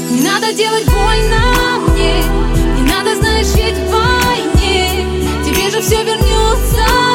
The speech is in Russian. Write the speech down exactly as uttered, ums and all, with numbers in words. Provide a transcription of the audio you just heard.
Не надо делать больно мне, не надо, знаешь, ведь в войне тебе же все вернется.